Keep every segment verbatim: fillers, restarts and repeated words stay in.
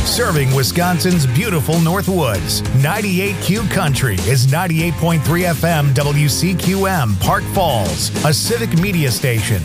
Serving Wisconsin's beautiful Northwoods. ninety-eight Q Country is ninety-eight point three F M W C Q M, Park Falls, a civic media station.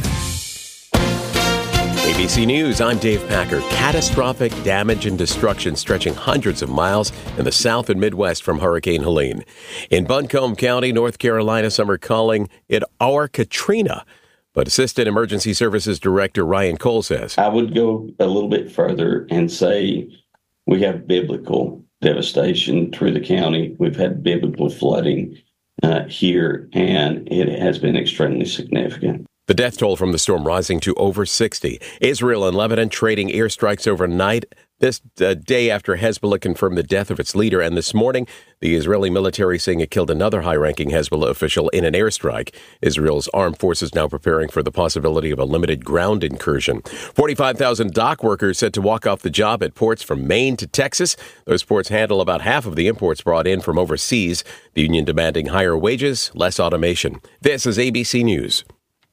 A B C News, I'm Dave Packer. Catastrophic damage and destruction stretching hundreds of miles in the South and Midwest from Hurricane Helene. In Buncombe County, North Carolina, some are calling it our Katrina. But Assistant Emergency Services Director Ryan Cole says, I would go a little bit further and say we have biblical devastation through the county. We've had biblical flooding uh, here, and it has been extremely significant. The death toll from the storm rising to over sixty. Israel and Lebanon trading airstrikes overnight. This uh, day after Hezbollah confirmed the death of its leader. And this morning, the Israeli military saying it killed another high-ranking Hezbollah official in an airstrike. Israel's armed forces now preparing for the possibility of a limited ground incursion. forty-five thousand dock workers set to walk off the job at ports from Maine to Texas. Those ports handle about half of the imports brought in from overseas. The union demanding higher wages, less automation. This is A B C News.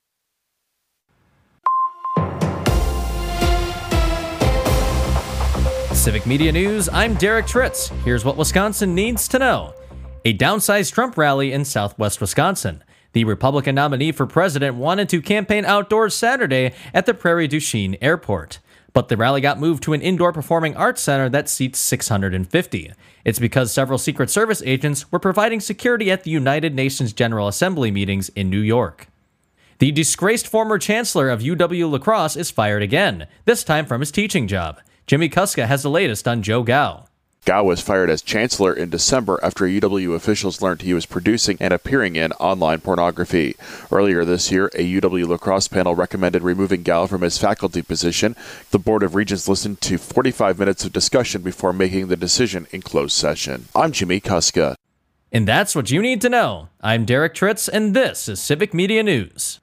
Civic Media News, I'm Derek Tritz. Here's what Wisconsin needs to know. A downsized Trump rally in southwest Wisconsin. The Republican nominee for president wanted to campaign outdoors Saturday at the Prairie du Chien Airport. But the rally got moved to an indoor performing arts center that seats six hundred fifty. It's because several Secret Service agents were providing security at the United Nations General Assembly meetings in New York. The disgraced former chancellor of U W-La Crosse is fired again, this time from his teaching job. Jimmy Kuska has the latest on Joe Gao. Gao was fired as chancellor in December after U W officials learned he was producing and appearing in online pornography. Earlier this year, a U W-La Crosse panel recommended removing Gao from his faculty position. The Board of Regents listened to forty-five minutes of discussion before making the decision in closed session. I'm Jimmy Kuska. And that's what you need to know. I'm Derek Tritz, and this is Civic Media News.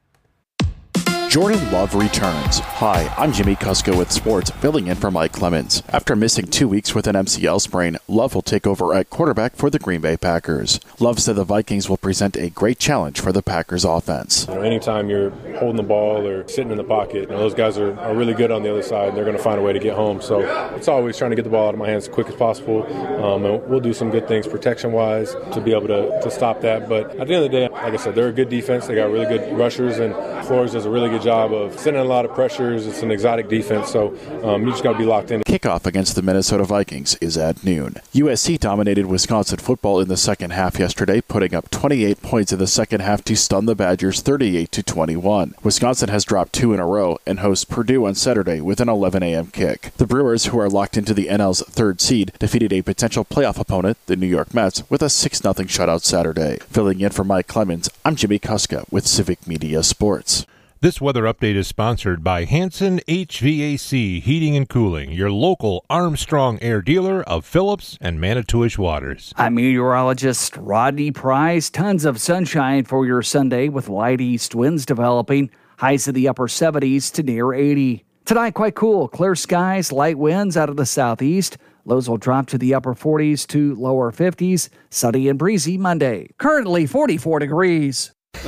Jordan Love returns. Hi, I'm Jimmy Kuska with sports, filling in for Mike Clemens. After missing two weeks with an M C L sprain, Love will take over at quarterback for the Green Bay Packers. Love said the Vikings will present a great challenge for the Packers offense. You know, anytime you're holding the ball or sitting in the pocket, you know, those guys are, are really good on the other side, and they're going to find a way to get home. So it's always trying to get the ball out of my hands as quick as possible. Um, and we'll do some good things protection-wise to be able to, to stop that. But at the end of the day, like I said, they're a good defense. They got really good rushers, and Flores does a really good job of sending a lot of pressures. It's an exotic defense, so um, you just got to be locked in. Kickoff against the Minnesota Vikings is at noon. U S C dominated Wisconsin football in the second half yesterday, putting up twenty-eight points in the second half to stun the Badgers thirty-eight to twenty-one. Wisconsin has dropped two in a row and hosts Purdue on Saturday with an eleven a.m. kick. The Brewers, who are locked into the N L's third seed, defeated a potential playoff opponent, the New York Mets, with a six nothing shutout Saturday. Filling in for Mike Clemens, I'm Jimmy Kuska with Civic Media Sports. This weather update is sponsored by Hanson H V A C Heating and Cooling, your local Armstrong Air dealer of Phillips and Manitowish Waters. I'm meteorologist Rodney Price. Tons of sunshine for your Sunday with light east winds developing. Highs in the upper seventies to near eighty. Tonight, quite cool. Clear skies, light winds out of the southeast. Lows will drop to the upper forties to lower fifties. Sunny and breezy Monday. Currently forty-four degrees.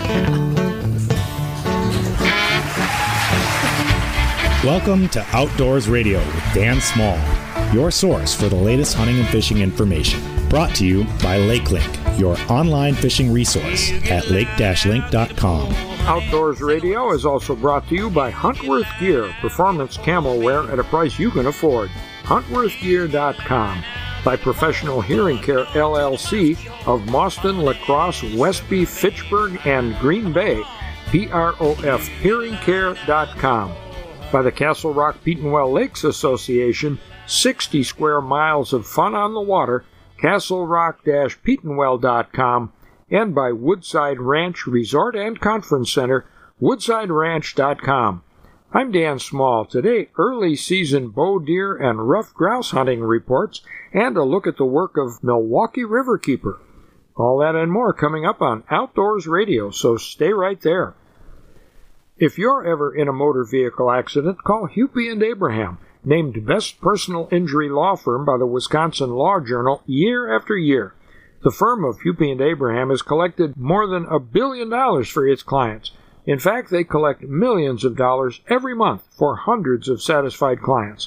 Welcome to Outdoors Radio with Dan Small, your source for the latest hunting and fishing information. Brought to you by LakeLink, your online fishing resource at lake dash link dot com. Outdoors Radio is also brought to you by Huntworth Gear, performance camo wear at a price you can afford. huntworth gear dot com. By Professional Hearing Care, L L C of Mauston, La Crosse, Westby, Fitchburg, and Green Bay, P R O F hearing care dot com. By the Castle Rock Petenwell Lakes Association, sixty square miles of fun on the water, castle rock dash petenwell dot com, and by Woodside Ranch Resort and Conference Center, woodside ranch dot com. I'm Dan Small. Today, early season bow deer and rough grouse hunting reports, and a look at the work of Milwaukee Riverkeeper. All that and more coming up on Outdoors Radio, so stay right there. If you're ever in a motor vehicle accident, call Hupy and Abraham, named Best Personal Injury Law Firm by the Wisconsin Law Journal year after year. The firm of Hupy and Abraham has collected more than a billion dollars for its clients. In fact, they collect millions of dollars every month for hundreds of satisfied clients.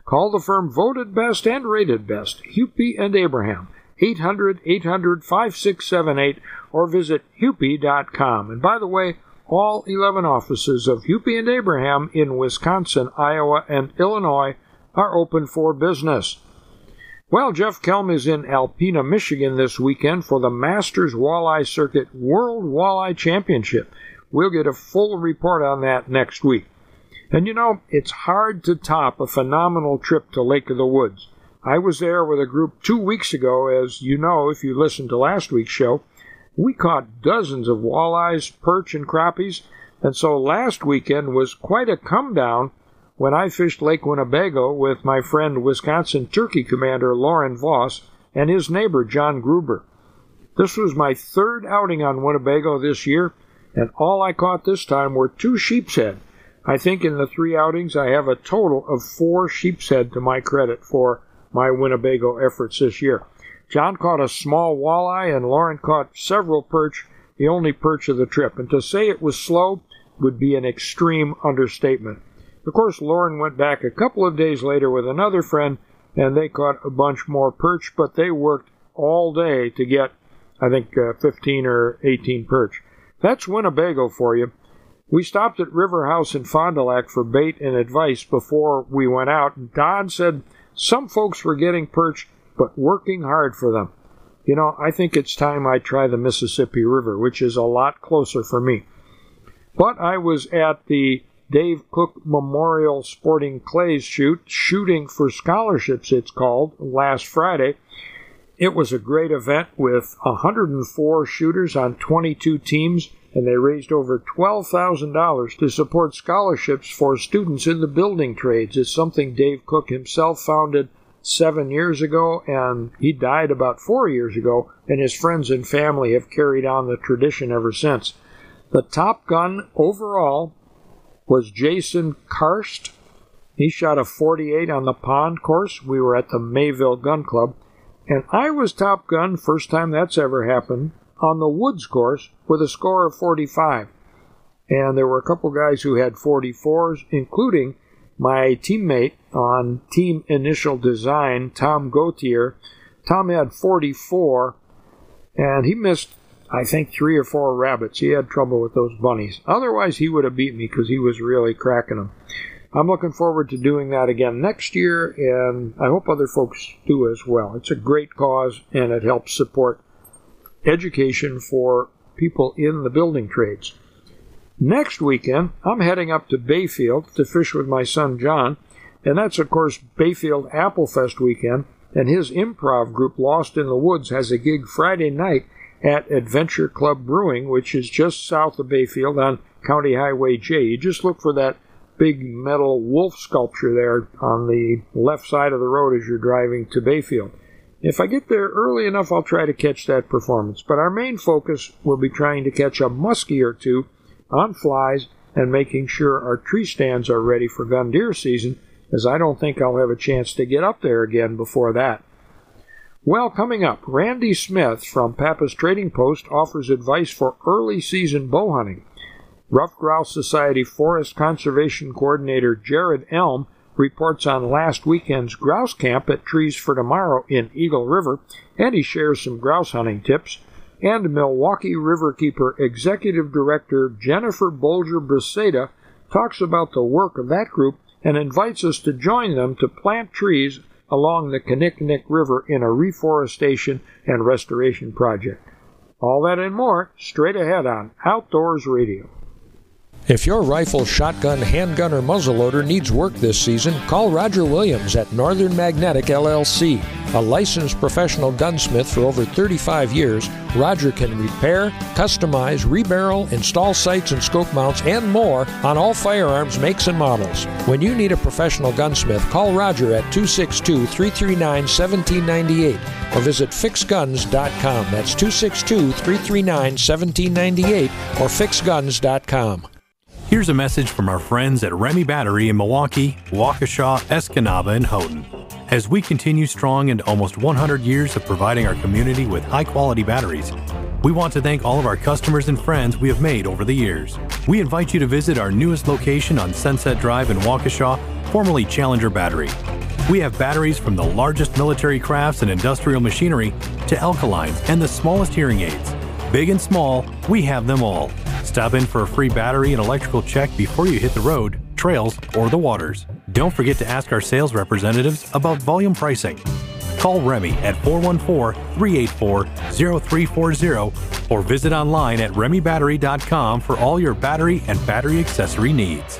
Call the firm voted best and rated best, Hupy and Abraham, eight hundred, eight hundred, five six seven eight, or visit hupy dot com. And by the way, all eleven offices of Hupy and Abraham in Wisconsin, Iowa, and Illinois are open for business. Well, Jeff Kelm is in Alpena, Michigan this weekend for the Masters Walleye Circuit World Walleye Championship. We'll get a full report on that next week. And you know, it's hard to top a phenomenal trip to Lake of the Woods. I was there with a group two weeks ago, as you know if you listened to last week's show. We caught dozens of walleyes, perch, and crappies, and so last weekend was quite a come-down when I fished Lake Winnebago with my friend Wisconsin Turkey Commander Lauren Voss and his neighbor John Gruber. This was my third outing on Winnebago this year, and all I caught this time were two sheepshead. I think in the three outings I have a total of four sheepshead to my credit for my Winnebago efforts this year. John caught a small walleye and Lauren caught several perch, the only perch of the trip. And to say it was slow would be an extreme understatement. Of course, Lauren went back a couple of days later with another friend and they caught a bunch more perch, but they worked all day to get, I think, uh, fifteen or eighteen perch. That's Winnebago for you. We stopped at River House in Fond du Lac for bait and advice before we went out. Don said some folks were getting perch, but working hard for them. You know, I think it's time I try the Mississippi River, which is a lot closer for me. But I was at the Dave Cook Memorial Sporting Clays shoot, Shooting for Scholarships it's called, last Friday. It was a great event with one hundred four shooters on twenty-two teams, and they raised over twelve thousand dollars to support scholarships for students in the building trades. It's something Dave Cook himself founded seven years ago, and he died about four years ago, and his friends and family have carried on the tradition ever since. The top gun overall was Jason Karst. He shot a forty-eight on the pond course. We were at the Mayville Gun Club. And I was top gun, first time that's ever happened, on the Woods course with a score of forty-five. And there were a couple guys who had forty-fours, including my teammate on Team Initial Design, Tom Gautier. Tom had forty-four, and he missed, I think, three or four rabbits. He had trouble with those bunnies. Otherwise, he would have beat me because he was really cracking them. I'm looking forward to doing that again next year, and I hope other folks do as well. It's a great cause, and it helps support education for people in the building trades. Next weekend, I'm heading up to Bayfield to fish with my son John, and that's, of course, Bayfield Applefest weekend, and his improv group, Lost in the Woods, has a gig Friday night at Adventure Club Brewing, which is just south of Bayfield on County Highway J. You just look for that big metal wolf sculpture there on the left side of the road as you're driving to Bayfield. If I get there early enough, I'll try to catch that performance. But our main focus will be trying to catch a muskie or two on flies and making sure our tree stands are ready for gun deer season, as I don't think I'll have a chance to get up there again before that. Well, coming up, Randy Smith from Pappas Trading Post offers advice for early season bow hunting. Rough Grouse Society Forest Conservation Coordinator Jared Elm reports on last weekend's grouse camp at Trees for Tomorrow in Eagle River, and he shares some grouse hunting tips. And Milwaukee Riverkeeper Executive Director Jennifer Bolger-Braceda talks about the work of that group and invites us to join them to plant trees along the Kinnickinnic River in a reforestation and restoration project. All that and more straight ahead on Outdoors Radio. If your rifle, shotgun, handgun, or muzzleloader needs work this season, call Roger Williams at Northern Magnetic L L C. A licensed professional gunsmith for over thirty-five years, Roger can repair, customize, rebarrel, install sights and scope mounts, and more on all firearms makes and models. When you need a professional gunsmith, call Roger at two six two, three three nine, one seven nine eight or visit fix guns dot com. That's two six two, three three nine, one seven nine eight or fix guns dot com. Here's a message from our friends at Remy Battery in Milwaukee, Waukesha, Escanaba, and Houghton. As we continue strong into almost one hundred years of providing our community with high-quality batteries, we want to thank all of our customers and friends we have made over the years. We invite you to visit our newest location on Sunset Drive in Waukesha formerly Challenger Battery. We have batteries from the largest military crafts and industrial machinery to alkalines and the smallest hearing aids. Big and small, we have them all. Stop in for a free battery and electrical check before you hit the road, trails, or the waters. Don't forget to ask our sales representatives about volume pricing. Call Remy at four one four, three eight four, zero three four zero or visit online at remy battery dot com for all your battery and battery accessory needs.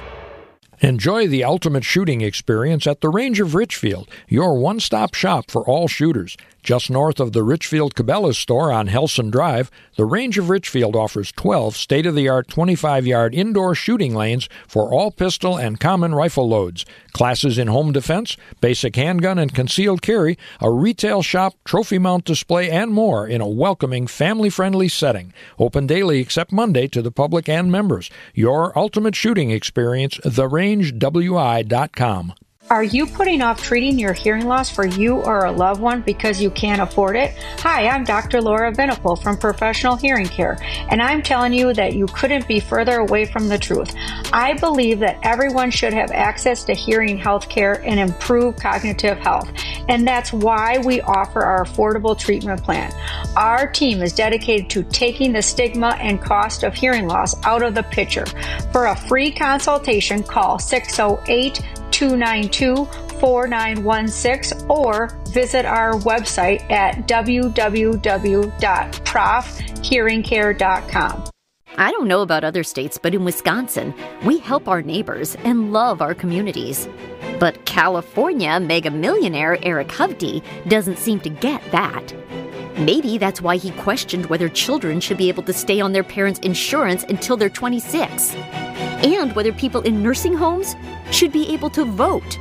Enjoy the ultimate shooting experience at the Range of Richfield, your one-stop shop for all shooters. Just north of the Richfield Cabela's store on Helson Drive, the Range of Richfield offers twelve state-of-the-art twenty-five yard indoor shooting lanes for all pistol and common rifle loads, classes in home defense, basic handgun and concealed carry, a retail shop, trophy mount display, and more in a welcoming, family-friendly setting. Open daily except Monday to the public and members. Your ultimate shooting experience, the range w i dot com. Are you putting off treating your hearing loss for you or a loved one because you can't afford it? Hi, I'm Doctor Laura Venipal from Professional Hearing Care, and I'm telling you that you couldn't be further away from the truth. I believe that everyone should have access to hearing health care and improve cognitive health, and that's why we offer our affordable treatment plan. Our team is dedicated to taking the stigma and cost of hearing loss out of the picture. For a free consultation, call six oh eight, two nine two, four nine one six or visit our website at w w w dot prof hearing care dot com. I don't know about other states, but in Wisconsin, we help our neighbors and love our communities. But California mega millionaire Eric Hovde doesn't seem to get that. Maybe that's why he questioned whether children should be able to stay on their parents' insurance until they're twenty-six, and whether people in nursing homes should be able to vote.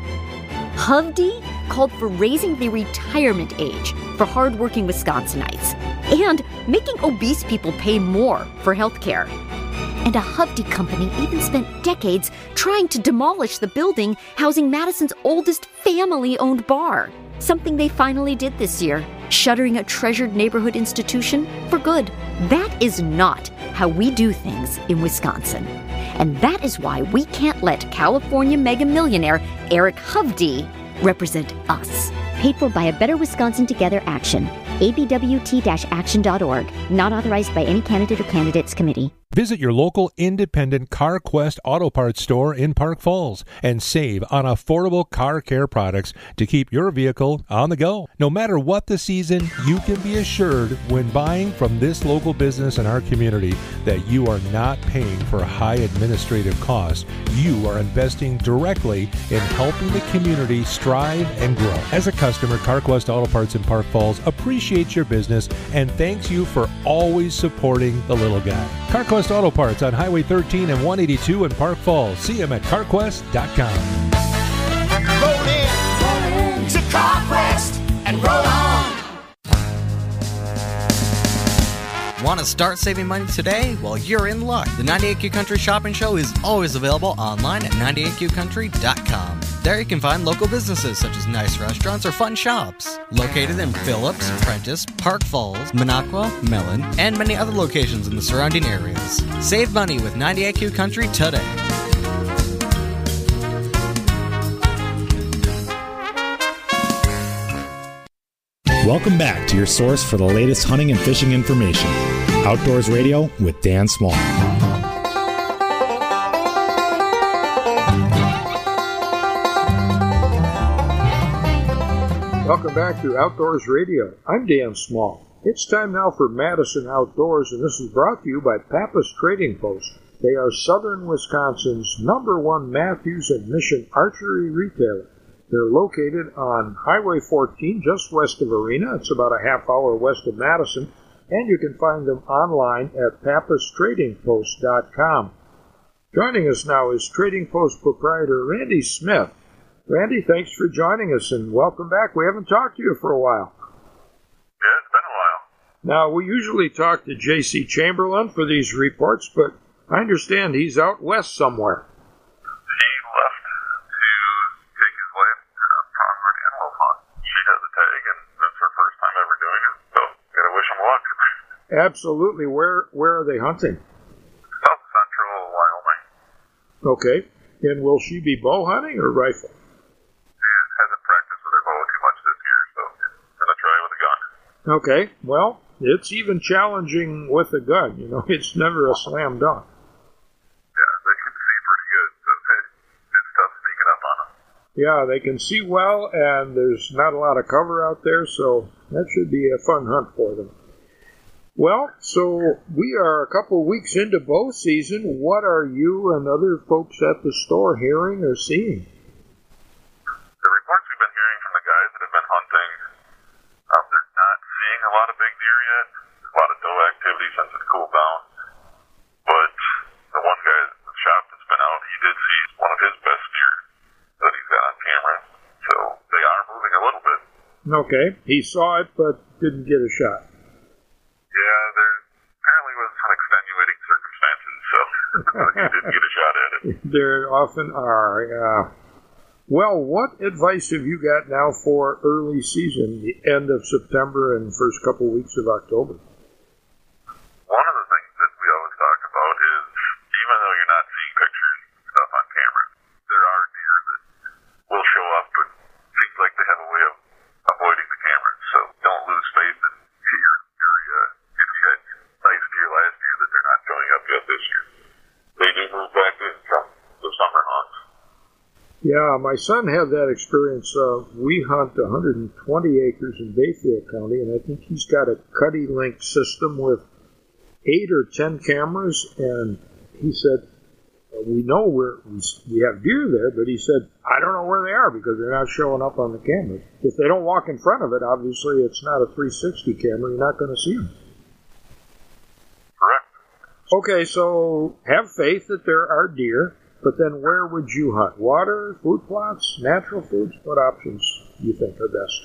Hovde called for raising the retirement age for hardworking Wisconsinites and making obese people pay more for health care. And a Hovde company even spent decades trying to demolish the building housing Madison's oldest family-owned bar. Something they finally did this year, shuttering a treasured neighborhood institution for good. That is not how we do things in Wisconsin. And that is why we can't let California mega millionaire Eric Hovde represent us. Paid for by a Better Wisconsin Together Action. A B W T action dot org. Not authorized by any candidate or candidates committee. Visit your local independent CarQuest Auto Parts store in Park Falls and save on affordable car care products to keep your vehicle on the go. No matter what the season, you can be assured when buying from this local business in our community that you are not paying for high administrative costs. You are investing directly in helping the community strive and grow. As a customer, CarQuest Auto Parts in Park Falls appreciates your business and thanks you for always supporting the little guy. CarQuest Auto Parts on Highway thirteen and one eighty-two in Park Falls. See them at car quest dot com. Roll in, roll in to CarQuest and roll on. Want to start saving money today? Well, you're in luck. The ninety-eight Q Country Shopping Show is always available online at ninety-eight q country dot com. There you can find local businesses such as nice restaurants or fun shops. Located in Phillips, Prentice, Park Falls, Minocqua, Mellon, and many other locations in the surrounding areas. Save money with ninety-eight Q Country today. Welcome back to your source for the latest hunting and fishing information. Outdoors Radio with Dan Small. Welcome back to Outdoors Radio. I'm Dan Small. It's time now for Madison Outdoors, and this is brought to you by Pappas Trading Post. They are southern Wisconsin's number one Matthews and Mission archery retailer. They're located on Highway fourteen, just west of Arena. It's about a half hour west of Madison, and you can find them online at pappas trading post dot com. Joining us now is Trading Post proprietor Randy Smith. Randy, thanks for joining us, and welcome back. We haven't talked to you for a while. Yeah, it's been a while. Now, we usually talk to J C Chamberlain for these reports, but I understand he's out west somewhere. He left to take his wife to a pronghorn antelope hunt. She has a tag, and that's her first time ever doing it, so gotta wish him luck. Absolutely. Where where are they hunting? South Central Wyoming. Okay. And will she be bow hunting or rifle? Okay, well, it's even challenging with a gun. You know, it's never a slam dunk. Yeah, they can see pretty good, so it's tough sneaking up on them. Yeah, they can see well, and there's not a lot of cover out there, so that should be a fun hunt for them. Well, so we are a couple of weeks into bow season. What are you and other folks at the store hearing or seeing? The reports we've been hearing from the guys that have been hunting, um, they're not seeing a lot of big deer yet. There's a lot of doe activity since it's cooled down. But the one guy at the shop that's been out, he did see one of his best deer that he's got on camera. So they are moving a little bit. Okay, he saw it but didn't get a shot. Yeah, there apparently was some extenuating circumstances, so he didn't get a shot at it. There often are, yeah. Well, what advice have you got now for early season, the end of September and first couple weeks of October? One of the things that we always talk about is, even though you're not seeing pictures and stuff on camera, there are deer that will show up, but it seems like they have a way of avoiding the camera. So don't lose faith in your area. If you had nice deer last year, that they're not showing up yet this year. They do move back in from the summer hunts. Yeah, my son had that experience. Uh, we hunt one hundred twenty acres in Bayfield County, and I think he's got a Cuddy Link system with eight or ten cameras, and he said, we know we're, we have deer there, but he said, I don't know where they are because they're not showing up on the cameras. If they don't walk in front of it, obviously it's not a three sixty camera. You're not going to see them. Correct. Okay, so have faith that there are deer, but then where would you hunt? Water, food plots, natural foods? What options do you think are best?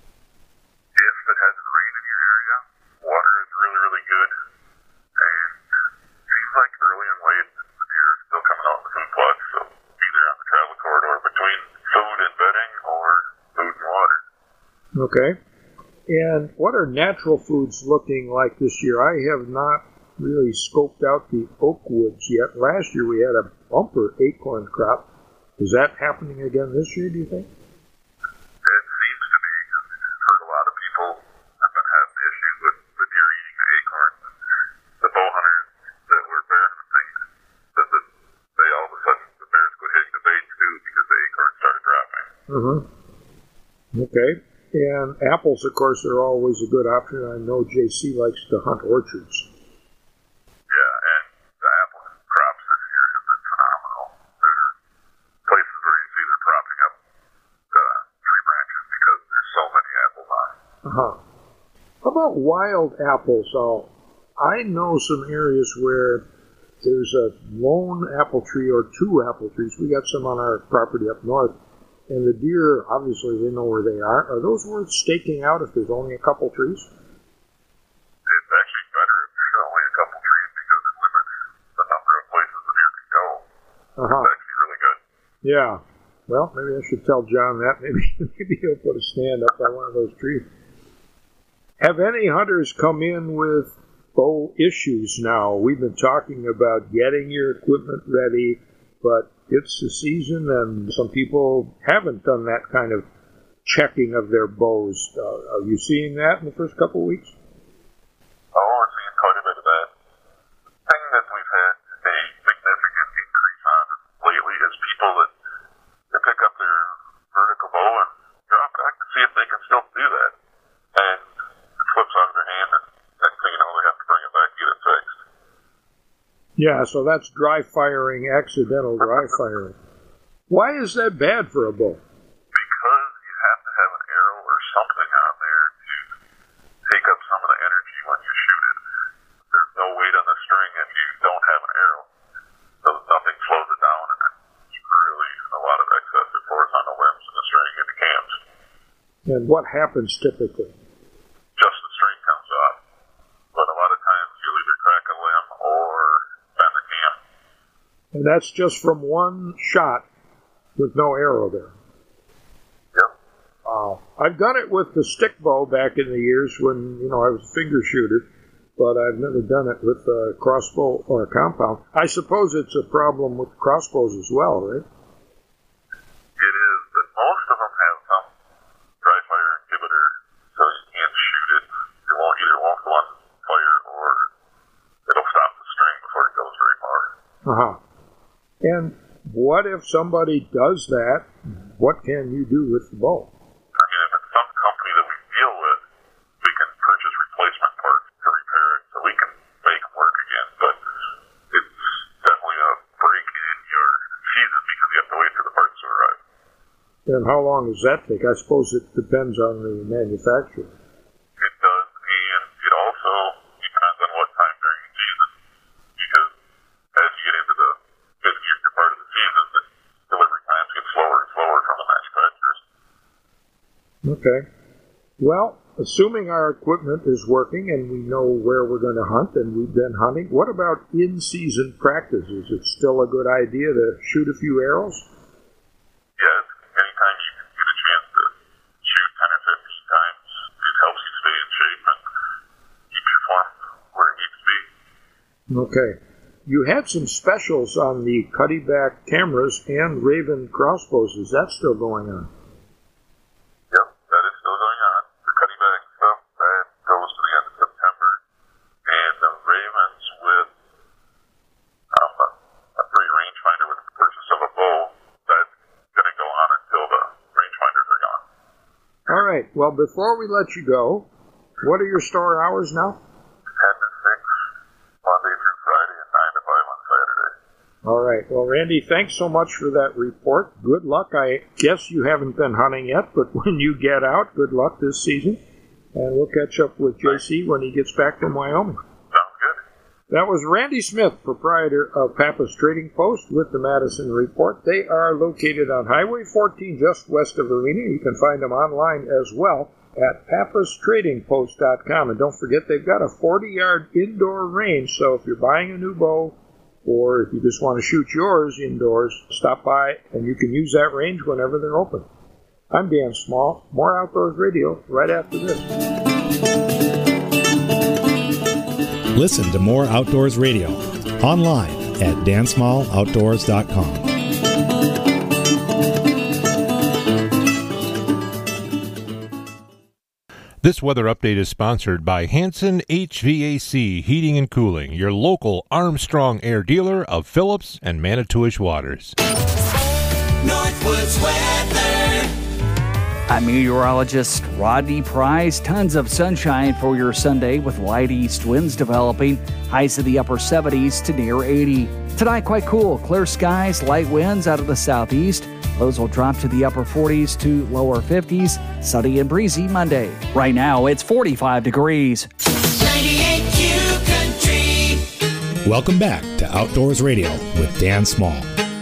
If it hasn't rained in your area, water is really, really good. And it seems like early and late, the deer are still coming out in the food plots, so either on the travel corridor between food and bedding or food and water. Okay. And what are natural foods looking like this year? I have not really scoped out the oak woods yet. Last year we had a bumper acorn crop. Is that happening again this year, do you think? It seems to be. I've heard a lot of people have been having issues with the deer eating the acorns. The bow hunters that were bear hunting said that they all of a sudden, the bears quit hitting the baits too because the acorns started dropping. Mm-hmm. Okay. And apples, of course, are always a good option. I know J C likes to hunt orchards. Yeah, and the apple crops this year have been phenomenal. There are places where you see they're propping up uh, tree branches because there's so many apples on it. Uh-huh. How about wild apples? Uh, I know some areas where there's a lone apple tree or two apple trees. We got some on our property up north. And the deer, obviously, they know where they are. Are those worth staking out if there's only a couple trees? It's actually better if there's only a couple trees because it limits the number of places the deer can go. Uh-huh. It's actually really good. Yeah. Well, maybe I should tell John that. Maybe, maybe he'll put a stand up by one of those trees. Have any hunters come in with bow issues now? We've been talking about getting your equipment ready, but it's the season, and some people haven't done that kind of checking of their bows. Uh, are you seeing that in the first couple of weeks? Oh, we're seeing quite a bit of that. The thing that we've had a significant increase on lately is people that they pick up their vertical bow and drop back to see if they can still do that. And it slips out of their hand, and next thing you know, they have to bring it back and get it fixed. Yeah, so that's dry firing, accidental dry firing. Why is that bad for a bow? Because you have to have an arrow or something on there to take up some of the energy when you shoot it. There's no weight on the string if you don't have an arrow. So nothing slows it down, and it's really a lot of excessive force on the limbs and the string in the cams. And what happens typically? Just the string comes off. But a lot of times you'll either crack a limb or bend the cam. And that's just from one shot with no arrow there. Yep. Wow. I've done it with the stick bow back in the years when, you know, I was a finger shooter, but I've never done it with a crossbow or a compound. I suppose it's a problem with crossbows as well, right? It is, but most of them have some dry fire inhibitor, so you can't shoot it And what if somebody does that? What can you do with the bow? I mean, if it's some company that we deal with, we can purchase replacement parts to repair it so we can make them work again. But it's definitely a break in your season because you have to wait for the parts to arrive. And how long does that take? I suppose it depends on the manufacturer. It does, and it also depends on what time during the season. Because as you get into the fifth year part of the season, the delivery times get slower and slower from the manufacturers. Okay. Well, assuming our equipment is working and we know where we're going to hunt and we've been hunting, what about in-season practice? Is it still a good idea to shoot a few arrows? Yes. Anytime you can get a chance to shoot ten or fifteen times, it helps you stay in shape and keep your form where it needs to be. Okay. You had some specials on the Cuddy-back cameras and Raven crossbows. Is that still going on? Yep, that is still going on. The Cuddy-back stuff, that goes to the end of September. And the Ravens with um, a, a free rangefinder with the purchase of a bow, that's going to go on until the rangefinders are gone. All right. Well, before we let you go, what are your store hours now? ten to six, Monday through Friday, and nine to five on Saturday. All right. Well, Randy, thanks so much for that report. Good luck. I guess you haven't been hunting yet, but when you get out, good luck this season. And we'll catch up with J C when he gets back from Wyoming. Sounds good. That was Randy Smith, proprietor of Pappas Trading Post, with the Madison Report. They are located on Highway fourteen, just west of Arena. You can find them online as well at pappas trading post dot com. And don't forget, they've got a forty-yard indoor range, so if you're buying a new bow, or if you just want to shoot yours indoors, stop by, and you can use that range whenever they're open. I'm Dan Small. More Outdoors Radio right after this. Listen to More Outdoors Radio online at dan small outdoors dot com. This weather update is sponsored by Hanson H V A C Heating and Cooling, your local Armstrong Air dealer of Phillips and Manitowish Waters. Northwoods weather. I'm meteorologist Rodney Price. Tons of sunshine for your Sunday with light east winds developing. Highs in the upper seventies to near eighty. Tonight, quite cool. Clear skies, light winds out of the southeast. Lows will drop to the upper forties to lower fifties. Sunny and breezy Monday. Right now, it's forty-five degrees. ninety-eight Q Country. Welcome back to Outdoors Radio with Dan Small.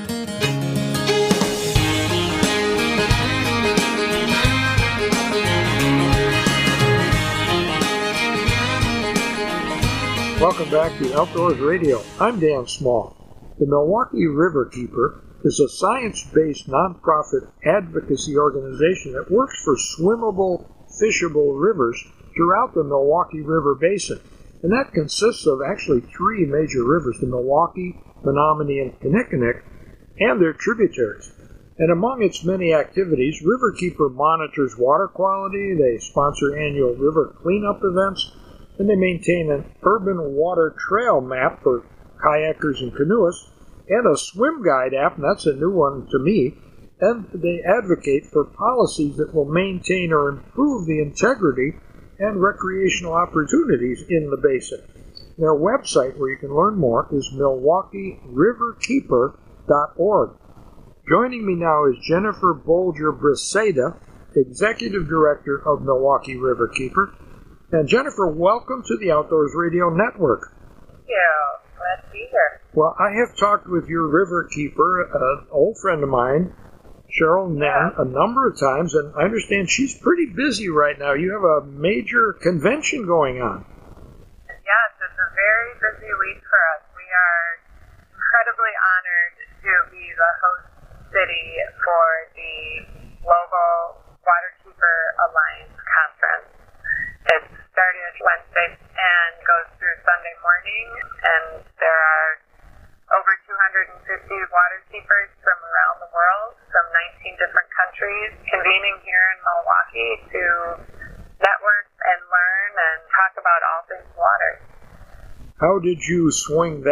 Welcome back to Outdoors Radio. I'm Dan Small. The Milwaukee Riverkeeper is a science-based nonprofit advocacy organization that works for swimmable, fishable rivers throughout the Milwaukee River Basin. And that consists of actually three major rivers, the Milwaukee, Menominee, and Kinnickinnick, and their tributaries. And among its many activities, Riverkeeper monitors water quality, they sponsor annual river cleanup events, and they maintain an urban water trail map for kayakers and canoeists, and a swim guide app, and that's a new one to me, and they advocate for policies that will maintain or improve the integrity and recreational opportunities in the basin. Their website, where you can learn more, is milwaukee riverkeeper dot org. Joining me now is Jennifer Bolger-Briseda, Executive Director of Milwaukee Riverkeeper. And Jennifer, welcome to the Outdoors Radio Network. Thank you. Glad to be here. Well, I have talked with your riverkeeper, an old friend of mine, Cheryl Nen, a number of times, and I understand she's pretty busy right now. You have a major convention going on. Yes, it's a very busy week for us. We are incredibly honored to be the host city for the Global Waterkeeper Alliance Conference. It started Wednesday and goes through Sunday morning, and there are over two hundred fifty waterkeepers from around the world, from nineteen different countries, convening here in Milwaukee to network and learn and talk about all things water. How did you swing that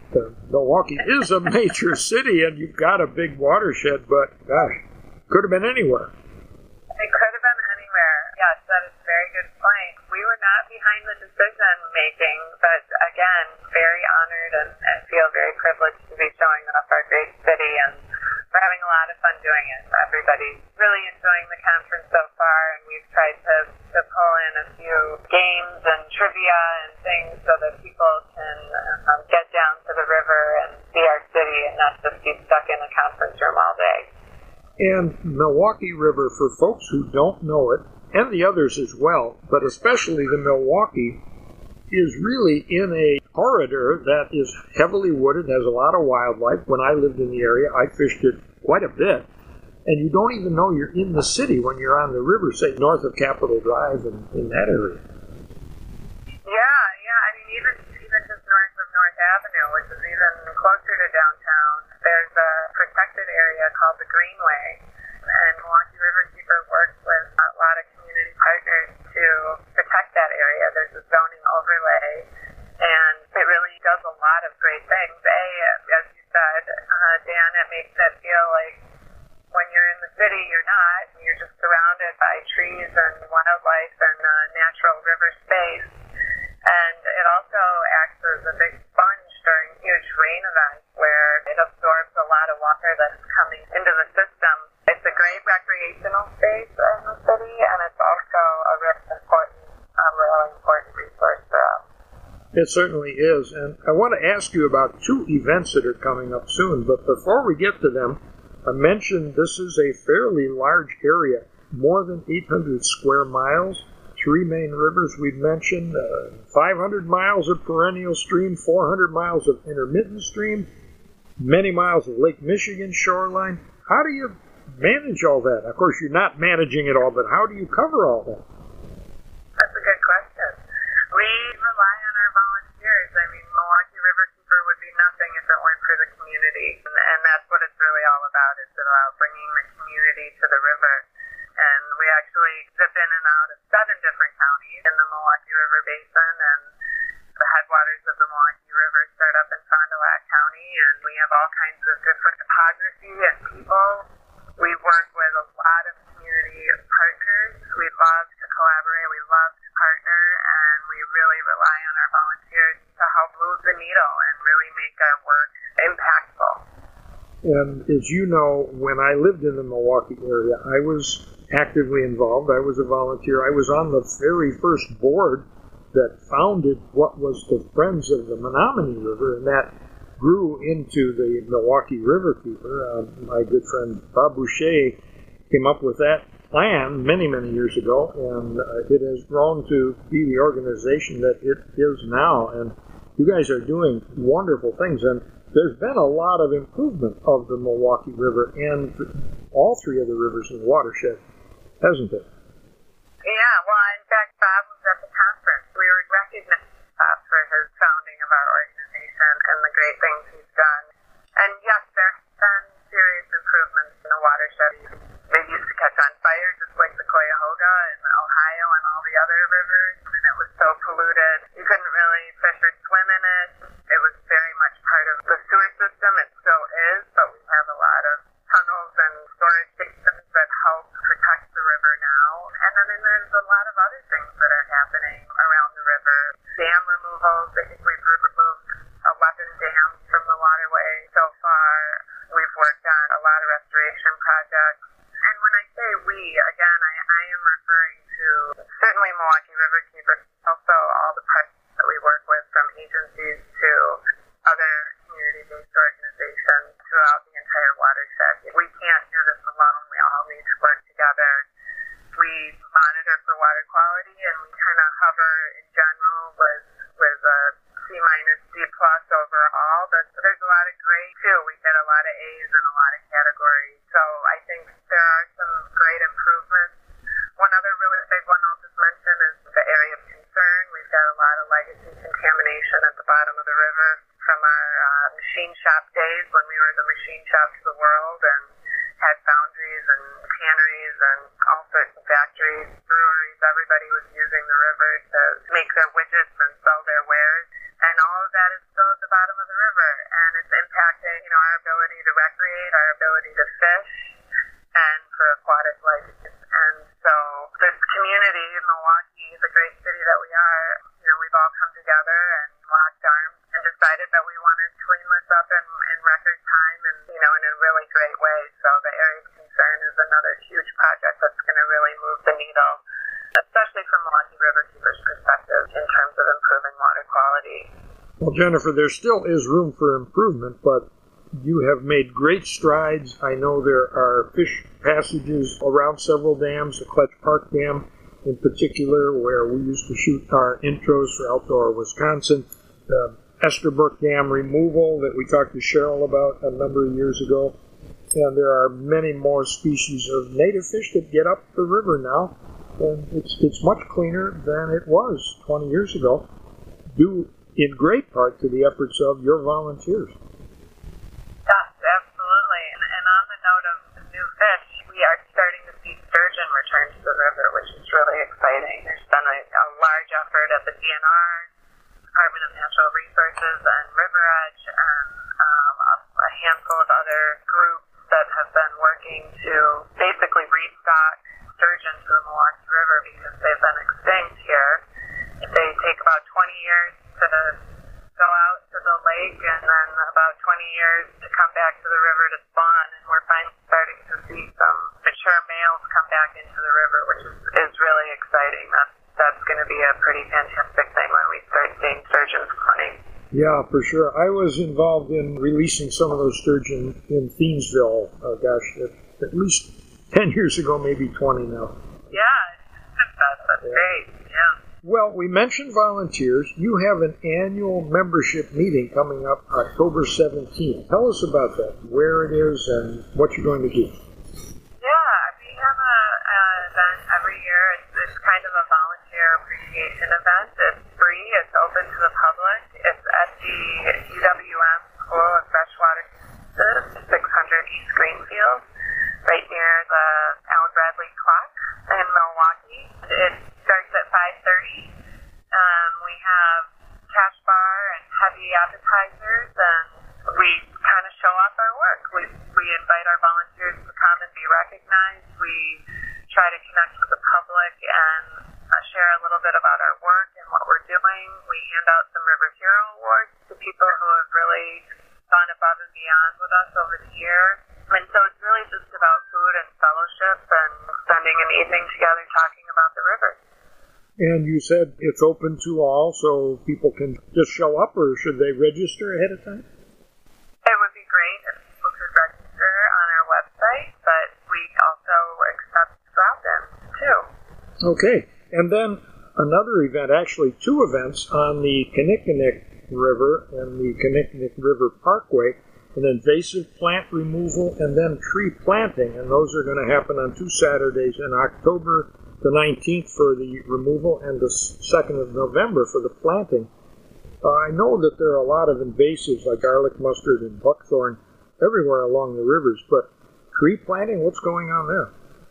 uh, Milwaukee is a major city, and you've got a big watershed, but gosh, could have been anywhere. It could have been anywhere. Yes, that is a very good point. We were not behind the decision making, but again, very honored and, and feel very privileged to be showing off our great city, and we're having a lot of fun doing it. Everybody's really enjoying the conference so far, and we've tried to, to pull in a few games and trivia and things so that people can um, get down to the river and see our city and not just be stuck in a conference room all day. And Milwaukee River, for folks who don't know it, and the others as well, but especially the Milwaukee, is really in a corridor that is heavily wooded, has a lot of wildlife. When I lived in the area, I fished it quite a bit. And you don't even know you're in the city when you're on the river, say, north of Capitol Drive and in that area. Yeah, yeah. I mean, even even just north of North Avenue, which is even closer to downtown, there's a protected area called the Greenway. And Milwaukee Riverkeeper works with a lot of community partners to protect that area. There's a zoning overlay, and it really does a lot of great things. A, as you said, uh, Dan, it makes it feel like when you're in the city, you're not. You're just surrounded by trees and wildlife and uh, natural river space. And it also acts as a big sponge during huge rain events where it absorbs a lot of water that's coming into the system. It's a great recreational space in the city, and it's also a really important, a really important resource for us. It certainly is. And I want to ask you about two events that are coming up soon. But before we get to them, I mentioned this is a fairly large area, more than eight hundred square miles, three main rivers we've mentioned, uh, five hundred miles of perennial stream, four hundred miles of intermittent stream, many miles of Lake Michigan shoreline. How do you manage all that? Of course, you're not managing it all, but how do you cover all that? That's a good question. We rely on our volunteers. I mean, Milwaukee Riverkeeper would be nothing if it weren't for the community. And, and that's what it's really all about. It's about bringing the community to the river. And we actually zip in and out of seven different counties in the Milwaukee River Basin. And the headwaters of the Milwaukee River start up in Fond du Lac County. And we have all kinds of different topography and people. We work with a lot of community partners. We love to collaborate. We love to partner. And we really rely on our volunteers to help move the needle and really make our work impactful. And as you know, when I lived in the Milwaukee area, I was actively involved. I was a volunteer. I was on the very first board that founded what was the Friends of the Menominee River, and that grew into the Milwaukee Riverkeeper. Uh, my good friend Bob Boucher came up with that plan many, many years ago, and uh, it has grown to be the organization that it is now. And you guys are doing wonderful things, and there's been a lot of improvement of the Milwaukee River and all three of the rivers in the watershed, hasn't it? Yeah, well, in fact, Bob was at the conference. We were recognized Bob for his founding of our organization and the great things he's done. And yes, there have been serious improvements in the watershed. They used to catch on fire just like the Cuyahoga in Ohio and all the other rivers, and it was so polluted. You couldn't really fish or swim in it. It was very much part of the sewer system. It still is, but we have a lot of tunnels and storage systems that help protect the river now. And then and there's a lot of other things that are happening around the river. Dam removals. I think we've removed eleven dams from the waterway so far. We've worked on a lot of restoration projects. And when I say we, again, I, I am referring to certainly Milwaukee Riverkeeper, also all the partners that we work with, from agencies to other community-based organizations throughout the entire watershed. We can't do this alone. We all need to work together. We monitor for water quality, and we kind of hover in general with with a C minus, D plus overall. But there's a lot of gray too. We get a lot of A's in a lot of categories. So I think there are some great improvements. One other really big one I'll just mention is the area of concern. We've got a lot of legacy contamination at the bottom of the river from our uh, machine shop days when we were the machine shop to the world and had foundries and tanneries and all sorts of factories, breweries. Everybody was using the river to make their widgets and sell their wares. And all of that is still at the bottom of the river. place. And so this community in Milwaukee, the great city that we are, you know, we've all come together and locked arms and decided that we wanted to clean this up in, in record time and, you know, in a really great way. So the area of concern is another huge project that's going to really move the needle, especially from Milwaukee Riverkeepers' perspective in terms of improving water quality. Well, Jennifer, there still is room for improvement, but you have made great strides. I know there are fish passages around several dams, the Kletch Park Dam in particular, where we used to shoot our intros for Outdoor Wisconsin. The Esterbrook Dam removal that we talked to Cheryl about a number of years ago. And there are many more species of native fish that get up the river now. And it's, it's much cleaner than it was twenty years ago, due in great part to the efforts of your volunteers. Yes, absolutely. And, and on the note of new fish, we are starting to see sturgeon return to the river, which is really exciting. There's been a, a large effort at the D N R, Department of Natural Resources, and River Edge, and um, a, a handful of other groups that have been working to basically restock sturgeon to the Milwaukee River because they've been extinct here. They take about twenty years to go out to the lake and then about twenty years to come back to the river to spawn, and we're finally starting to see some mature males come back into the river, which is, is really exciting. That's, that's going to be a pretty fantastic thing when we start seeing sturgeon spawning. Yeah, for sure. I was involved in releasing some of those sturgeon in Thiensville, uh, gosh, at, at least ten years ago, maybe twenty now. Yeah, that's, that's yeah. great, yeah. Well, we mentioned volunteers. You have an annual membership meeting coming up October seventeenth. Tell us about that, where it is, and what you're going to do. Yeah, we have a, a event every year. It's, it's kind of a volunteer appreciation event. It's free. It's open to the public. It's at the U W M School of Freshwater Sciences, six hundred East Greenfield, right near the Allen Bradley Clock in Milwaukee. It starts at five thirty. Um, we have cash bar and heavy appetizers, and we kind of show off our work. We we invite our volunteers to come and be recognized. We try to connect with the public and uh, share a little bit about our work and what we're doing. We hand out some River Hero Awards to people who have really gone above and beyond with us over the years. And so it's really just about food and fellowship and spending an evening together talking about the river. And you said it's open to all, so people can just show up, or should they register ahead of time? It would be great if people could register on our website, but we also accept drop-ins, too. Okay. And then another event, actually two events, on the Kinnickinnick River and the Kinnickinnick River Parkway, an invasive plant removal and then tree planting, and those are going to happen on two Saturdays in October, the nineteenth for the removal and the second of November for the planting. Uh, I know that there are a lot of invasives like garlic mustard and buckthorn everywhere along the rivers, but tree planting, what's going on there?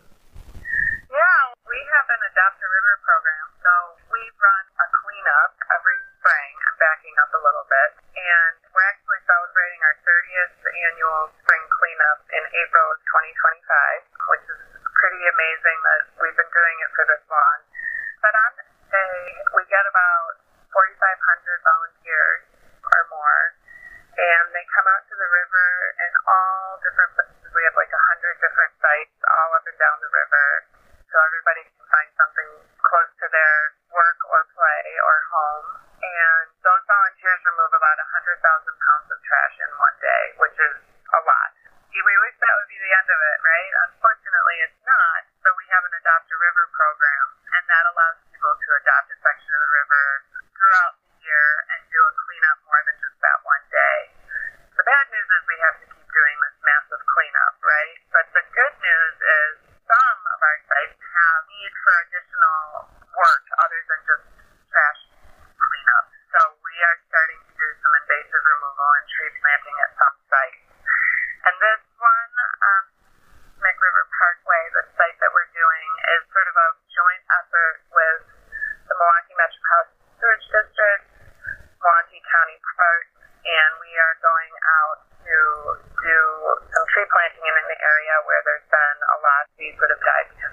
Yeah, we have an Adopt a River program, so we run a cleanup every spring. I'm backing up a little bit, and we're actually celebrating our thirtieth annual spring cleanup in April of twenty twenty-five, which is pretty amazing that we've been doing it for this long. But on this day, we get about forty-five hundred volunteers or more, and they come out to the river in all different places. We have like one hundred different sites all up and down the river, so everybody can find something close to their work or play or home. And those volunteers remove about one hundred thousand pounds of trash in one day, which is a lot. We wish that would be the end of it, right? Unfortunately, it's not. So we have an Adopt a River program, and that allows people to adopt a section of the river throughout the year and do a cleanup more than just that one day. The bad news is we have to keep doing this massive cleanup, right? But the good news is some of our sites have need for additional work other than just trash cleanup. So we are starting to do some invasive removal and tree planting at some sites. And this one, um, Kinnickinnick River Parkway, the site that we're doing, is sort of a joint effort with the Milwaukee Metropolitan Sewage District, Milwaukee County Parks, and we are going out to do some tree planting in an area where there's been a lot of trees that have died because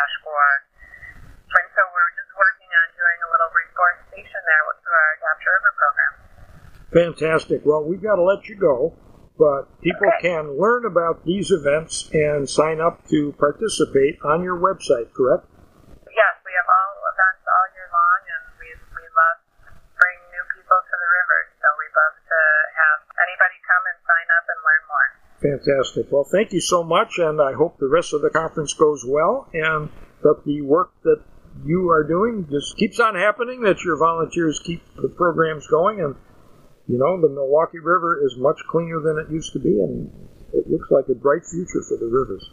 cash for. And so we're just working on doing a little reforestation there through our Adapt River program. Fantastic. Well, we've got to let you go, but people okay. can learn about these events and sign up to participate on your website, correct? Yes, we have all events all year long, and we we love bring new people to the river. So we'd love to have anybody come and sign up and learn more. Fantastic. Well, thank you so much, and I hope the rest of the conference goes well, and that the work that you are doing just keeps on happening, that your volunteers keep the programs going, and you know, the Milwaukee River is much cleaner than it used to be, and it looks like a bright future for the rivers.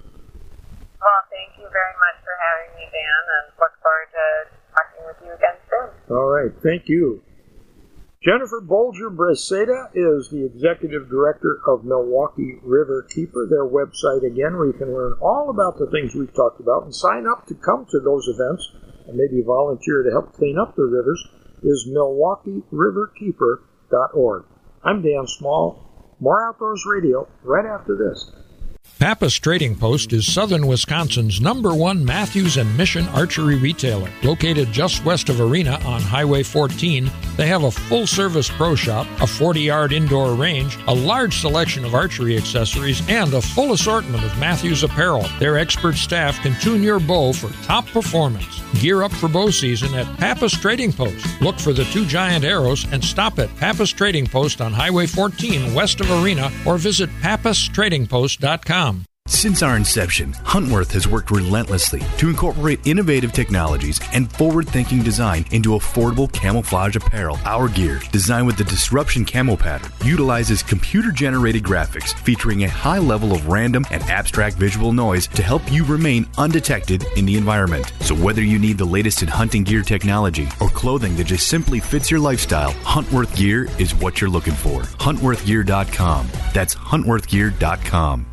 Well, thank you very much for having me, Dan, and look forward to talking with you again soon. All right, thank you. Jennifer Bolger-Breseda is the Executive Director of Milwaukee River Keeper. Their website, again, where you can learn all about the things we've talked about and sign up to come to those events and maybe volunteer to help clean up the rivers, is Milwaukee River Keeper dot org. I'm Dan Small. More Outdoors Radio right after this. Pappas Trading Post is southern Wisconsin's number one Matthews and Mission archery retailer. Located just west of Arena on Highway fourteen, they have a full-service pro shop, a forty-yard indoor range, a large selection of archery accessories, and a full assortment of Matthews apparel. Their expert staff can tune your bow for top performance. Gear up for bow season at Pappas Trading Post. Look for the two giant arrows and stop at Pappas Trading Post on Highway fourteen west of Arena or visit pappas trading post dot com. Since our inception, Huntworth has worked relentlessly to incorporate innovative technologies and forward-thinking design into affordable camouflage apparel. Our gear, designed with the Disruption Camo pattern, utilizes computer-generated graphics featuring a high level of random and abstract visual noise to help you remain undetected in the environment. So whether you need the latest in hunting gear technology or clothing that just simply fits your lifestyle, Huntworth Gear is what you're looking for. huntworth gear dot com. That's huntworth gear dot com.